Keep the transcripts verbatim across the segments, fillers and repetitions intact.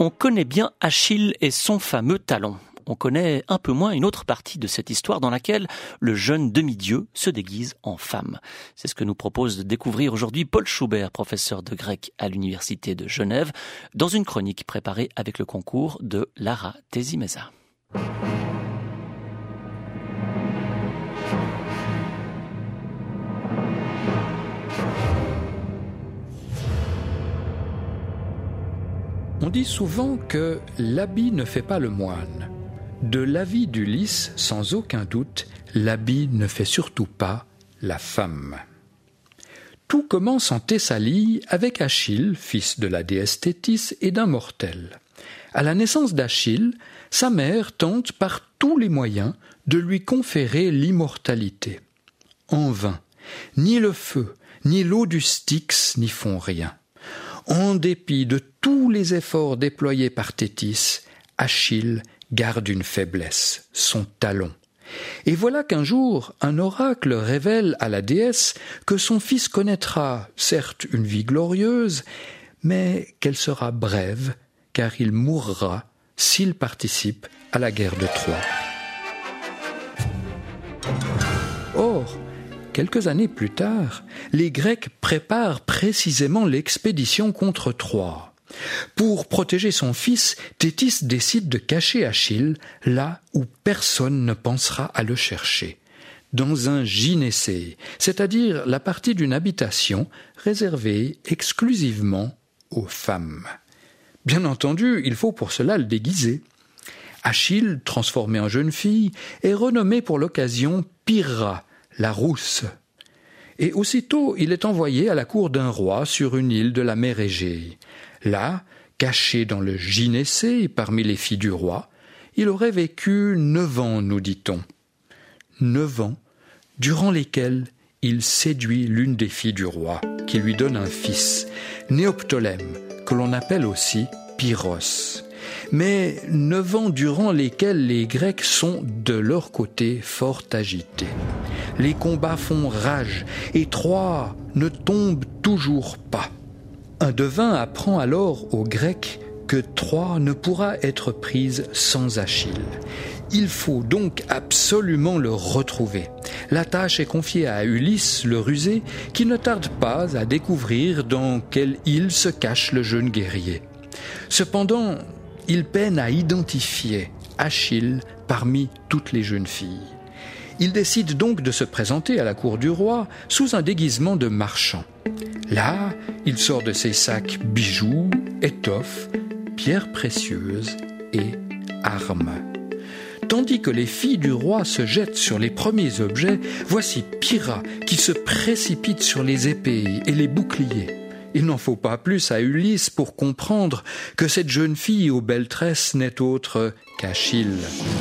On connaît bien Achille et son fameux talon. On connaît un peu moins une autre partie de cette histoire dans laquelle le jeune demi-dieu se déguise en femme. C'est ce que nous propose de découvrir aujourd'hui Paul Schubert, professeur de grec à l'Université de Genève, dans une chronique préparée avec le concours de Lara Tesimeza. On dit souvent que l'habit ne fait pas le moine. De l'avis d'Ulysse, sans aucun doute, l'habit ne fait surtout pas la femme. Tout commence en Thessalie avec Achille, fils de la déesse Thétis et d'un mortel. À la naissance d'Achille, sa mère tente par tous les moyens de lui conférer l'immortalité. En vain, ni le feu, ni l'eau du Styx n'y font rien. En dépit de tous les efforts déployés par Thétis, Achille garde une faiblesse, son talon. Et voilà qu'un jour, un oracle révèle à la déesse que son fils connaîtra, certes, une vie glorieuse, mais qu'elle sera brève, car il mourra s'il participe à la guerre de Troie. Or, quelques années plus tard, les Grecs préparent précisément l'expédition contre Troie. Pour protéger son fils, Thétis décide de cacher Achille là où personne ne pensera à le chercher, dans un gynécée, c'est-à-dire la partie d'une habitation réservée exclusivement aux femmes. Bien entendu, il faut pour cela le déguiser. Achille, transformé en jeune fille, est renommé pour l'occasion Pyrrha, la rousse. Et aussitôt, il est envoyé à la cour d'un roi sur une île de la mer Égée. Là, caché dans le gynécée parmi les filles du roi, il aurait vécu neuf ans, nous dit-on. Neuf ans, durant lesquels il séduit l'une des filles du roi, qui lui donne un fils, Néoptolème, que l'on appelle aussi Pyrrhos. Mais neuf ans durant lesquels les Grecs sont, de leur côté, fort agités. Les combats font rage, et Troie ne tombe toujours pas. Un devin apprend alors aux Grecs que Troie ne pourra être prise sans Achille. Il faut donc absolument le retrouver. La tâche est confiée à Ulysse, le rusé, qui ne tarde pas à découvrir dans quelle île se cache le jeune guerrier. Cependant, il peine à identifier Achille parmi toutes les jeunes filles. Il décide donc de se présenter à la cour du roi sous un déguisement de marchand. Là, il sort de ses sacs bijoux, étoffes, pierres précieuses et armes. Tandis que les filles du roi se jettent sur les premiers objets, voici Pyrrha qui se précipite sur les épées et les boucliers. Il n'en faut pas plus à Ulysse pour comprendre que cette jeune fille aux belles tresses n'est autre qu'Achille.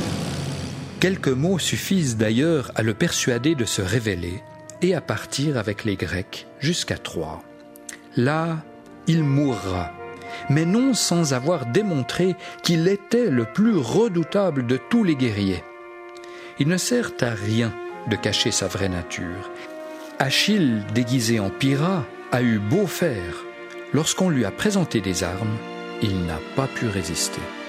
Quelques mots suffisent d'ailleurs à le persuader de se révéler et à partir avec les Grecs jusqu'à Troie. Là, il mourra, mais non sans avoir démontré qu'il était le plus redoutable de tous les guerriers. Il ne sert à rien de cacher sa vraie nature. Achille, déguisé en Pyrrha, a eu beau faire. Lorsqu'on lui a présenté des armes, il n'a pas pu résister.